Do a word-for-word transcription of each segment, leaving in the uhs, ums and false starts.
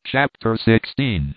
Chapter sixteen.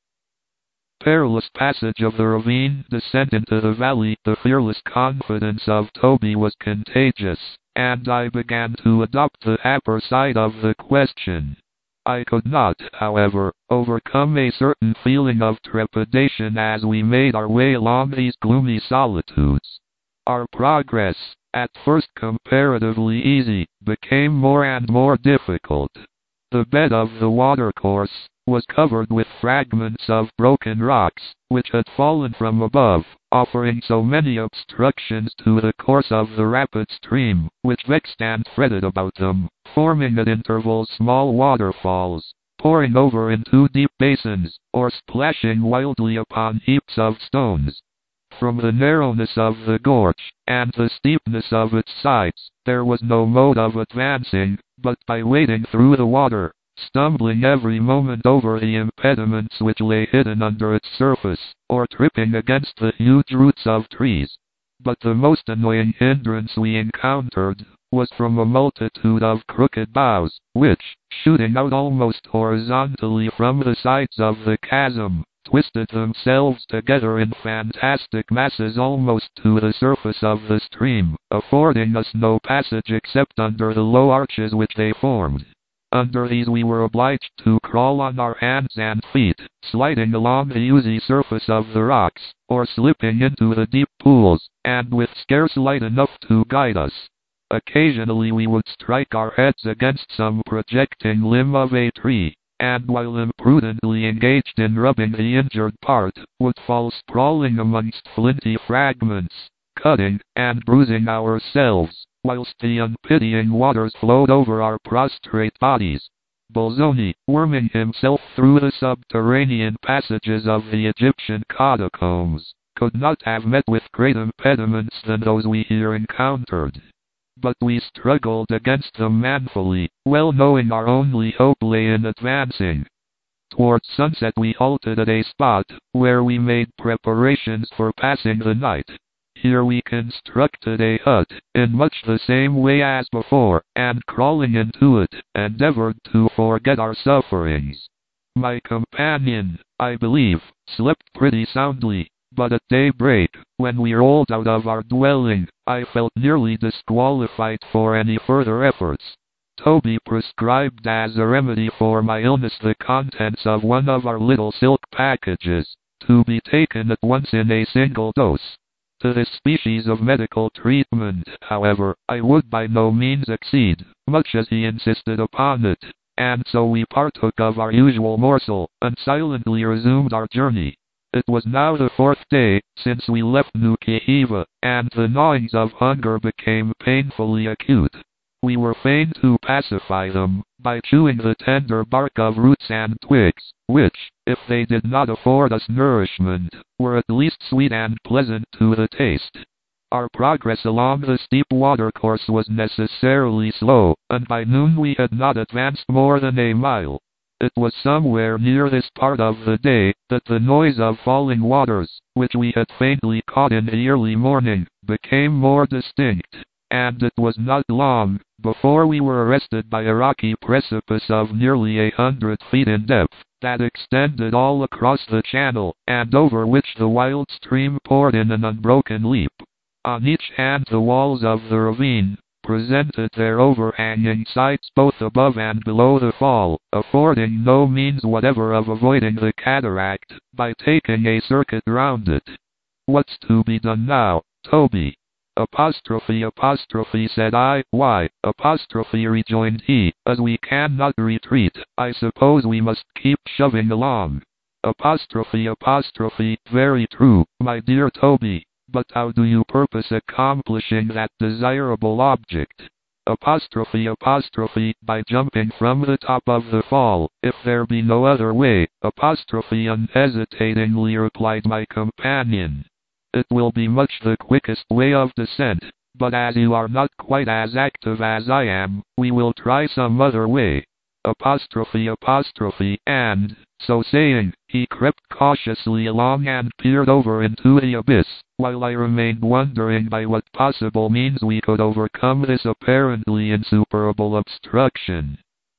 Perilous passage of the ravine, descent into the valley. The fearless confidence of Toby was contagious, and I began to adopt the happier side of the question. I could not, however, overcome a certain feeling of trepidation as we made our way along these gloomy solitudes. Our progress, at first comparatively easy, became more and more difficult. The bed of the watercourse was covered with fragments of broken rocks, which had fallen from above, offering so many obstructions to the course of the rapid stream, which vexed and fretted about them, forming at intervals small waterfalls, pouring over into deep basins, or splashing wildly upon heaps of stones. From the narrowness of the gorge, and the steepness of its sides, there was no mode of advancing, but by wading through the water, stumbling every moment over the impediments which lay hidden under its surface, or tripping against the huge roots of trees. But the most annoying hindrance we encountered was from a multitude of crooked boughs, which, shooting out almost horizontally from the sides of the chasm, twisted themselves together in fantastic masses almost to the surface of the stream, affording us no passage except under the low arches which they formed. Under these we were obliged to crawl on our hands and feet, sliding along the oozy surface of the rocks, or slipping into the deep pools, and with scarce light enough to guide us. Occasionally we would strike our heads against some projecting limb of a tree, and while imprudently engaged in rubbing the injured part, would fall sprawling amongst flinty fragments, cutting and bruising ourselves, whilst the unpitying waters flowed over our prostrate bodies. Bolzoni, worming himself through the subterranean passages of the Egyptian catacombs, could not have met with greater impediments than those we here encountered. But we struggled against them manfully, well knowing our only hope lay in advancing. Towards sunset we halted at a spot, where we made preparations for passing the night. Here we constructed a hut, in much the same way as before, and crawling into it, endeavored to forget our sufferings. My companion, I believe, slept pretty soundly, but at daybreak, when we rolled out of our dwelling, I felt nearly disqualified for any further efforts. Toby prescribed as a remedy for my illness the contents of one of our little silk packages, to be taken at once in a single dose. To this species of medical treatment, however, I would by no means accede, much as he insisted upon it, and so we partook of our usual morsel, and silently resumed our journey. It was now the fourth day since we left New Kihiva, and the gnawings of hunger became painfully acute. We were fain to pacify them by chewing the tender bark of roots and twigs, which, if they did not afford us nourishment, were at least sweet and pleasant to the taste. Our progress along the steep watercourse was necessarily slow, and by noon we had not advanced more than a mile. It was somewhere near this part of the day that the noise of falling waters, which we had faintly caught in the early morning, became more distinct, and it was not long before we were arrested by a rocky precipice of nearly a hundred feet in depth, that extended all across the channel, and over which the wild stream poured in an unbroken leap. On each hand the walls of the ravine presented their overhanging sides both above and below the fall, affording no means whatever of avoiding the cataract, by taking a circuit round it. "What's to be done now, Toby?" Apostrophe apostrophe said I. "Why, apostrophe," rejoined he, "as we cannot retreat, I suppose we must keep shoving along." Apostrophe apostrophe, "Very true, my dear Toby. But how do you purpose accomplishing that desirable object?" Apostrophe apostrophe, "By jumping from the top of the fall, if there be no other way." Apostrophe unhesitatingly replied my companion. "It will be much the quickest way of descent, but as you are not quite as active as I am, we will try some other way." Apostrophe apostrophe, and, so saying, he crept cautiously along and peered over into the abyss, while I remained wondering by what possible means we could overcome this apparently insuperable obstruction.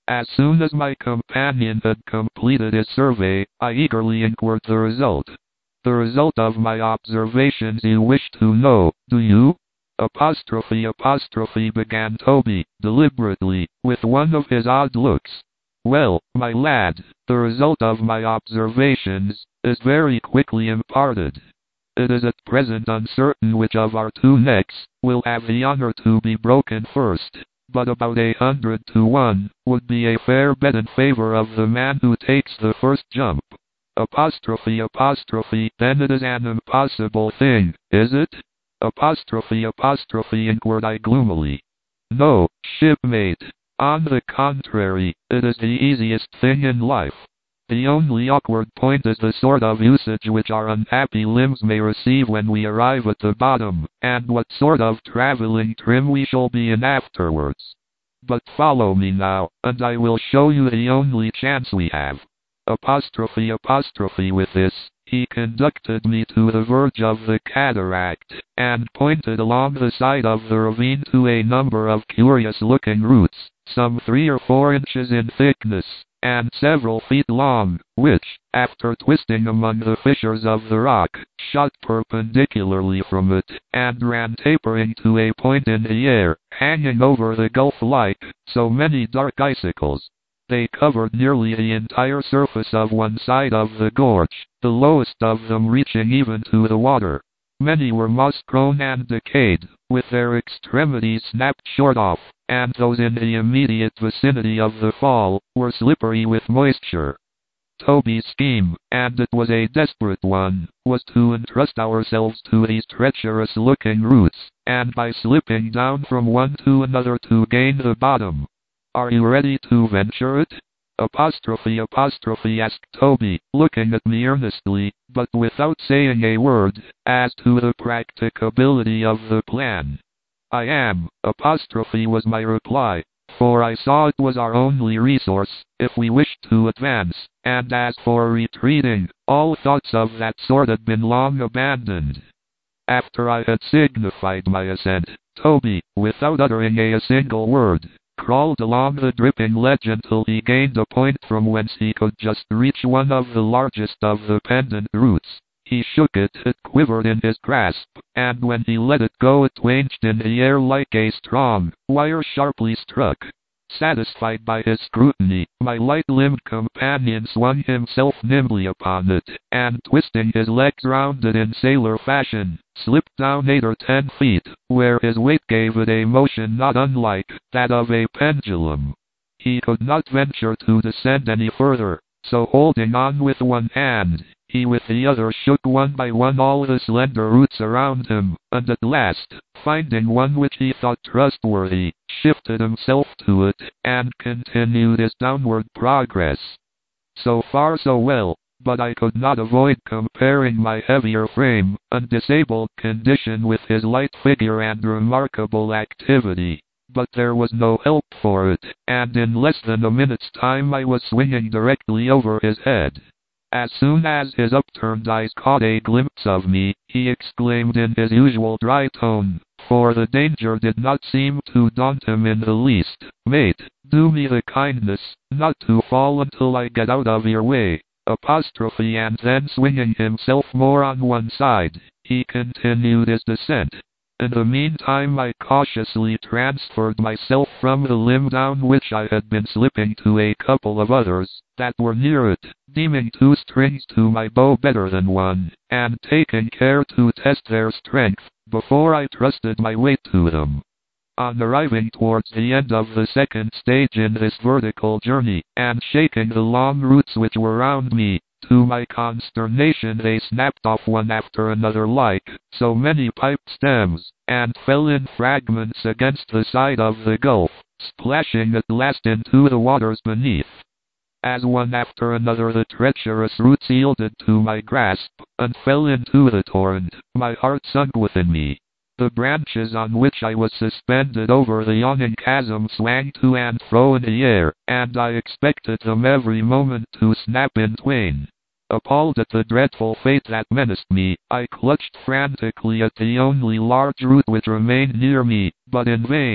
As soon as my companion had completed his survey, I eagerly inquired the result. The result of my observations you wish to know, do you? Apostrophe apostrophe began Toby, deliberately, with one of his odd looks. Well, my lad, the result of my observations is very quickly imparted. It is at present uncertain which of our two necks will have the honor to be broken first, but about a hundred to one would be a fair bet in favor of the man who takes the first jump. Apostrophe apostrophe, then it is an impossible thing, is it? Apostrophe apostrophe, inquired I gloomily. No, shipmate. On the contrary, it is the easiest thing in life. The only awkward point is the sort of usage which our unhappy limbs may receive when we arrive at the bottom, and what sort of traveling trim we shall be in afterwards. But follow me now, and I will show you the only chance we have. Apostrophe apostrophe, with this, he conducted me to the verge of the cataract, and pointed along the side of the ravine to a number of curious-looking roots, some three or four inches in thickness, and several feet long, which, after twisting among the fissures of the rock, shot perpendicularly from it, and ran tapering to a point in the air, hanging over the gulf like so many dark icicles. They covered nearly the entire surface of one side of the gorge, the lowest of them reaching even to the water. Many were moss-grown and decayed, with their extremities snapped short off, and those in the immediate vicinity of the fall were slippery with moisture. Toby's scheme, and it was a desperate one, was to entrust ourselves to these treacherous-looking roots, and by slipping down from one to another to gain the bottom. Are you ready to venture it? Apostrophe apostrophe, asked Toby, looking at me earnestly, but without saying a word, as to the practicability of the plan. I am, apostrophe, was my reply, for I saw it was our only resource, if we wished to advance, and as for retreating, all thoughts of that sort had been long abandoned. After I had signified my assent, Toby, without uttering a single word, crawled along the dripping ledge until he gained a point from whence he could just reach one of the largest of the pendant roots. He shook it, it quivered in his grasp, and when he let it go it twanged in the air like a strong wire sharply struck. Satisfied by his scrutiny, my light-limbed companion swung himself nimbly upon it, and twisting his legs round it in sailor fashion, slipped down eight or ten feet, where his weight gave it a motion not unlike that of a pendulum. He could not venture to descend any further, so holding on with one hand, he with the other shook one by one all the slender roots around him, and at last, finding one which he thought trustworthy, shifted himself to it, and continued his downward progress. So far so well, but I could not avoid comparing my heavier frame and disabled condition with his light figure and remarkable activity. But there was no help for it, and in less than a minute's time I was swinging directly over his head. As soon as his upturned eyes caught a glimpse of me, he exclaimed in his usual dry tone, for the danger did not seem to daunt him in the least, "Mate, do me the kindness not to fall until I get out of your way." Apostrophe, and then swinging himself more on one side, he continued his descent. In the meantime I cautiously transferred myself from the limb down which I had been slipping to a couple of others that were near it, deeming two strings to my bow better than one, and taking care to test their strength before I trusted my weight to them. On arriving towards the end of the second stage in this vertical journey, and shaking the long roots which were round me, to my consternation they snapped off one after another like so many pipe stems, and fell in fragments against the side of the gulf, splashing at last into the waters beneath. As one after another the treacherous roots yielded to my grasp, and fell into the torrent, my heart sunk within me. The branches on which I was suspended over the yawning chasm swang to and fro in the air, and I expected them every moment to snap in twain. Appalled at the dreadful fate that menaced me, I clutched frantically at the only large root which remained near me, but in vain.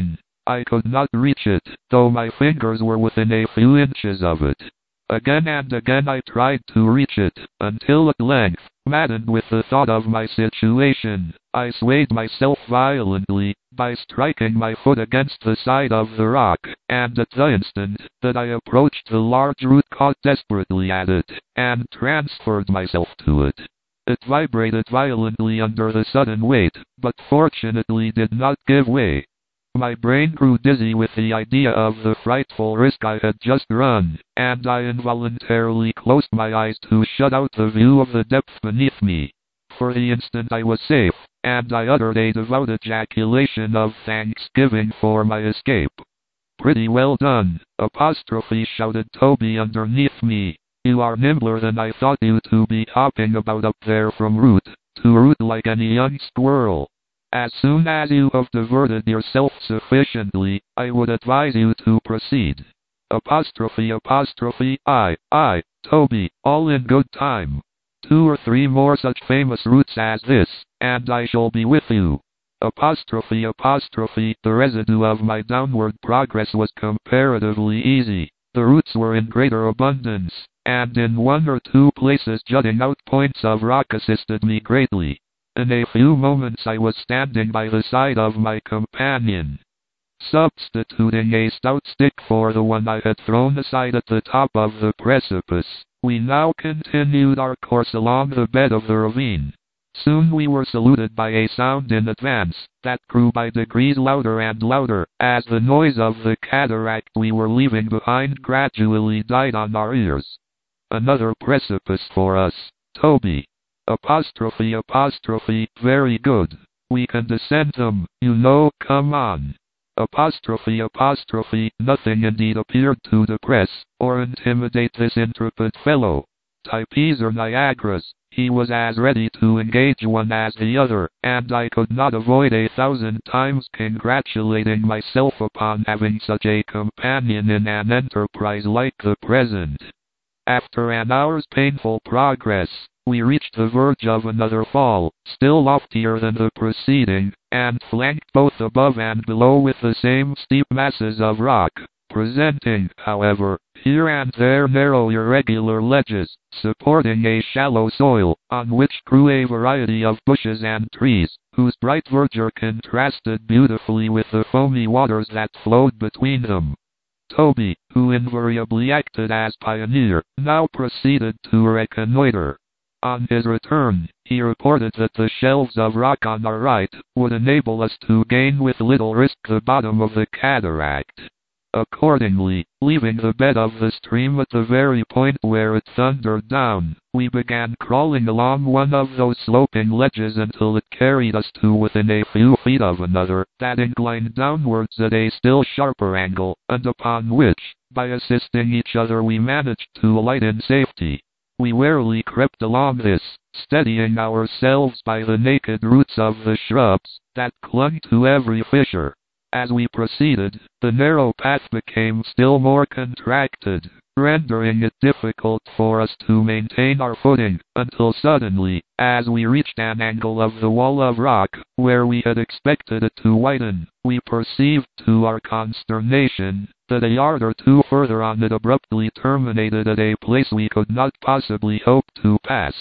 I could not reach it, though my fingers were within a few inches of it. Again and again I tried to reach it, until at length, maddened with the thought of my situation, I swayed myself violently, by striking my foot against the side of the rock, and at the instant that I approached the large root caught desperately at it, and transferred myself to it. It vibrated violently under the sudden weight, but fortunately did not give way. My brain grew dizzy with the idea of the frightful risk I had just run, and I involuntarily closed my eyes to shut out the view of the depth beneath me. For the instant I was safe, and I uttered a devout ejaculation of thanksgiving for my escape. "Pretty well done," apostrophe shouted Toby underneath me. "You are nimbler than I thought you to be, hopping about up there from root to root like any young squirrel. As soon as you have diverted yourself sufficiently, I would advise you to proceed." Apostrophe apostrophe I, I, Toby, all in good time. Two or three more such famous roots as this, and I shall be with you. Apostrophe apostrophe The residue of my downward progress was comparatively easy. The roots were in greater abundance, and in one or two places jutting out points of rock assisted me greatly. In a few moments I was standing by the side of my companion. Substituting a stout stick for the one I had thrown aside at the top of the precipice, we now continued our course along the bed of the ravine. Soon we were saluted by a sound in advance, that grew by degrees louder and louder, as the noise of the cataract we were leaving behind gradually died on our ears. "Another precipice for us, Toby." Apostrophe apostrophe Very good. We can descend them, you know, come on. Apostrophe apostrophe Nothing indeed appeared to depress or intimidate this intrepid fellow. Types or Niagaras, he was as ready to engage one as the other, and I could not avoid a thousand times congratulating myself upon having such a companion in an enterprise like the present. After an hour's painful progress, we reached the verge of another fall, still loftier than the preceding, and flanked both above and below with the same steep masses of rock, presenting, however, here and there narrow irregular ledges, supporting a shallow soil, on which grew a variety of bushes and trees, whose bright verdure contrasted beautifully with the foamy waters that flowed between them. Toby, who invariably acted as pioneer, now proceeded to reconnoiter. On his return, he reported that the shelves of rock on our right would enable us to gain with little risk the bottom of the cataract. Accordingly, leaving the bed of the stream at the very point where it thundered down, we began crawling along one of those sloping ledges until it carried us to within a few feet of another that inclined downwards at a still sharper angle, and upon which, by assisting each other, we managed to alight in safety. We warily crept along this, steadying ourselves by the naked roots of the shrubs that clung to every fissure. As we proceeded, the narrow path became still more contracted, rendering it difficult for us to maintain our footing, until suddenly, as we reached an angle of the wall of rock, where we had expected it to widen, we perceived, to our consternation, that a yard or two further on it abruptly terminated at a place we could not possibly hope to pass.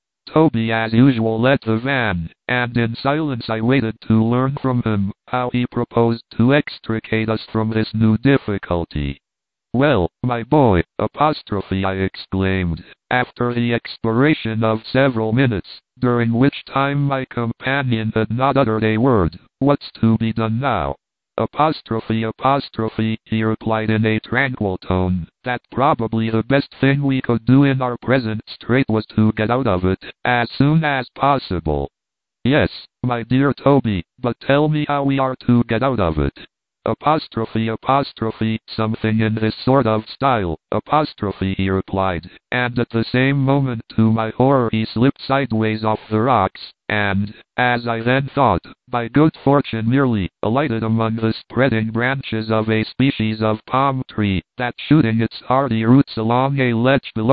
Toby as usual led the van, and in silence I waited to learn from him how he proposed to extricate us from this new difficulty. "Well, my boy," apostrophe I exclaimed, after the expiration of several minutes, during which time my companion had not uttered a word, "what's to be done now?" Apostrophe apostrophe He replied in a tranquil tone, that probably the best thing we could do in our present strait was to get out of it, as soon as possible. "Yes, my dear Toby, but tell me how we are to get out of it." Apostrophe apostrophe Something in this sort of style, apostrophe he replied, and at the same moment to my horror he slipped sideways off the rocks, and, as I then thought, by good fortune merely, alighted among the spreading branches of a species of palm tree, that shooting its hardy roots along a ledge below,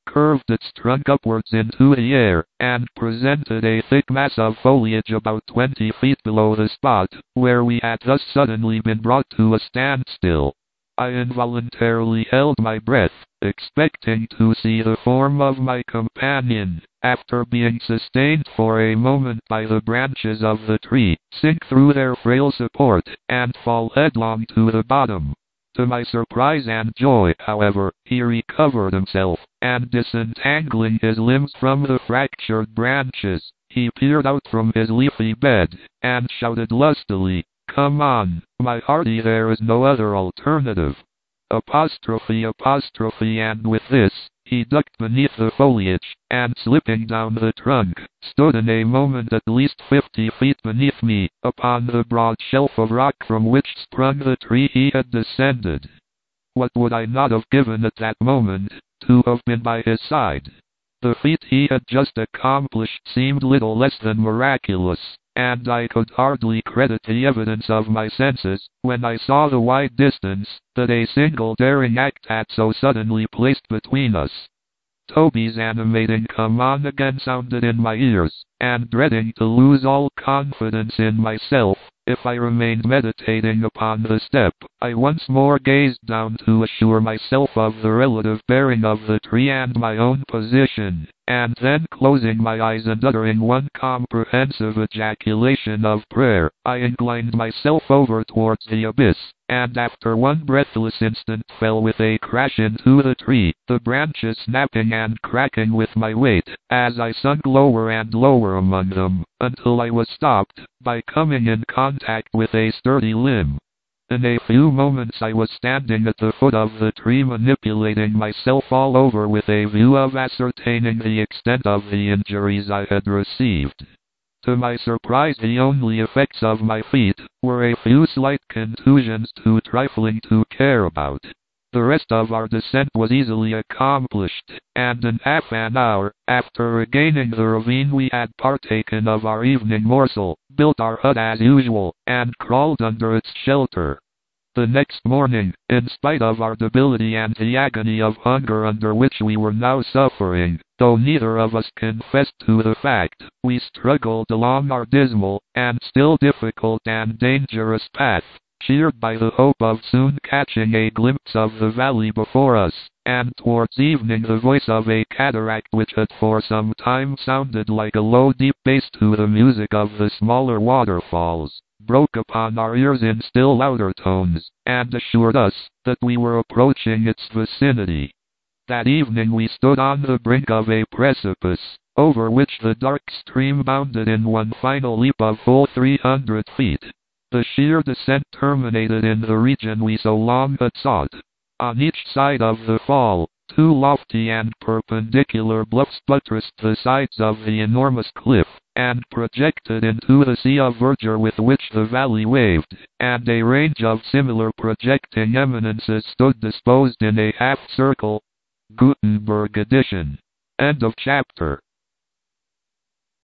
curved its trunk upwards into the air, and presented a thick mass of foliage about twenty feet below the spot where we had thus suddenly been brought to a standstill. I involuntarily held my breath, expecting to see the form of my companion, after being sustained for a moment by the branches of the tree, sink through their frail support, and fall headlong to the bottom. To my surprise and joy, however, he recovered himself, and disentangling his limbs from the fractured branches, he peered out from his leafy bed, and shouted lustily, "Come on, my hearty, there is no other alternative." Apostrophe, apostrophe, and with this, he ducked beneath the foliage, and slipping down the trunk, stood in a moment at least fifty feet beneath me, upon the broad shelf of rock from which sprung the tree he had descended. What would I not have given at that moment, to have been by his side? The feat he had just accomplished seemed little less than miraculous, and I could hardly credit the evidence of my senses, when I saw the wide distance that a single daring act had so suddenly placed between us. Toby's animating "come on" again sounded in my ears, and dreading to lose all confidence in myself, if I remained meditating upon the step, I once more gazed down to assure myself of the relative bearing of the tree and my own position, and then closing my eyes and uttering one comprehensive ejaculation of prayer, I inclined myself over towards the abyss, and after one breathless instant fell with a crash into the tree, the branches snapping and cracking with my weight, as I sunk lower and lower among them, until I was stopped by coming in contact with a sturdy limb. In a few moments I was standing at the foot of the tree, manipulating myself all over with a view of ascertaining the extent of the injuries I had received. To my surprise, the only effects of my feat were a few slight contusions too trifling to care about. The rest of our descent was easily accomplished, and in half an hour, after regaining the ravine, we had partaken of our evening morsel, built our hut as usual, and crawled under its shelter. The next morning, in spite of our debility and the agony of hunger under which we were now suffering, though neither of us confessed to the fact, we struggled along our dismal, and still difficult and dangerous path, cheered by the hope of soon catching a glimpse of the valley before us, and towards evening the voice of a cataract, which had for some time sounded like a low deep bass to the music of the smaller waterfalls, broke upon our ears in still louder tones, and assured us that we were approaching its vicinity. That evening we stood on the brink of a precipice, over which the dark stream bounded in one final leap of full three hundred feet. The sheer descent terminated in the region we so long had sought. On each side of the fall, two lofty and perpendicular bluffs buttressed the sides of the enormous cliff, and projected into the sea of verdure with which the valley waved, and a range of similar projecting eminences stood disposed in a half-circle. Gutenberg edition. End of chapter.